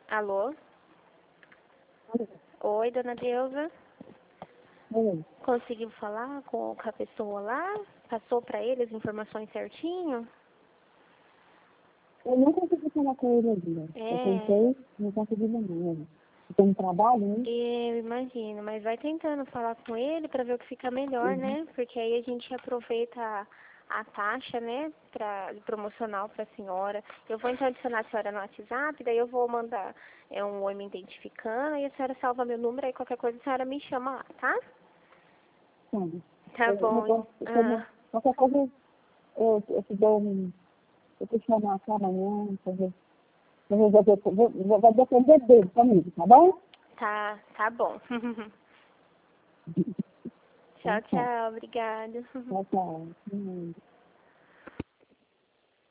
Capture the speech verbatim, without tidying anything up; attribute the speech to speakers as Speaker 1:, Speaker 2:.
Speaker 1: Alô? Oi, dona Deusa.
Speaker 2: Oi.
Speaker 1: Conseguiu falar com, com a pessoa lá? Passou para ele as informações certinho?
Speaker 2: Eu não consegui falar com ele ainda.
Speaker 1: É.
Speaker 2: Eu tentei, não consegui não. Tem um trabalho, né?
Speaker 1: Eu imagino, mas vai tentando falar com ele para ver o que fica melhor,
Speaker 2: Uhum.
Speaker 1: né? Porque aí a gente aproveita a, a taxa, né, pra, promocional para a senhora. Eu vou então adicionar a senhora no WhatsApp, daí eu vou mandar é, um oi me identificando, e a senhora salva meu número, aí qualquer coisa a senhora me chama lá, tá?
Speaker 2: Sim.
Speaker 1: Tá
Speaker 2: Eu, eu,
Speaker 1: bom.
Speaker 2: eu,
Speaker 1: Ah,
Speaker 2: qualquer coisa, eu, eu te dou um... Eu te chamo aqui amanhã, pra ver. Eu vou, vou, vou, vou, vai depender dele comigo, tá bom?
Speaker 1: tá, tá bom. Tchau,
Speaker 2: Então, tá.
Speaker 1: tchau, obrigada.
Speaker 2: Tchau, tchau. Hum.